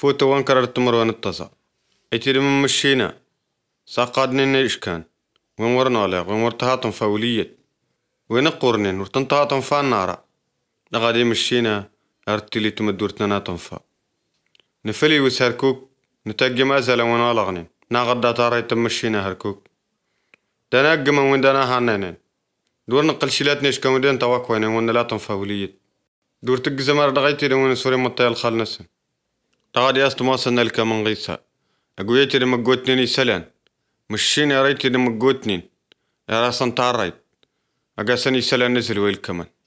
فوتو وانكر التمر ونتصا ايتي من مشينا ساقادني نيش كان ومرنا لا ومرتهاتم فولية ونقرنين ورتنتهاتم فالنارا لغادي مشينا ارتلي تمدورتنا تنفا نفلي وسهركوك نتاجي مازال ونالغنين ناغدا تاري تمشينا هركوك دانا من وين دانا هانينين دور نقل شيلات نيش كمدين تواكوين وين لا تنفاولية دور تقزمار دغيتي لون سوري مطيال خالنسن تغادي استماصنا لك من غيسا اقويتي لما قوتني سلان مشيني ريتي لما قوتني يا راسن تاريت اقاسني سلان نزل ويل كمان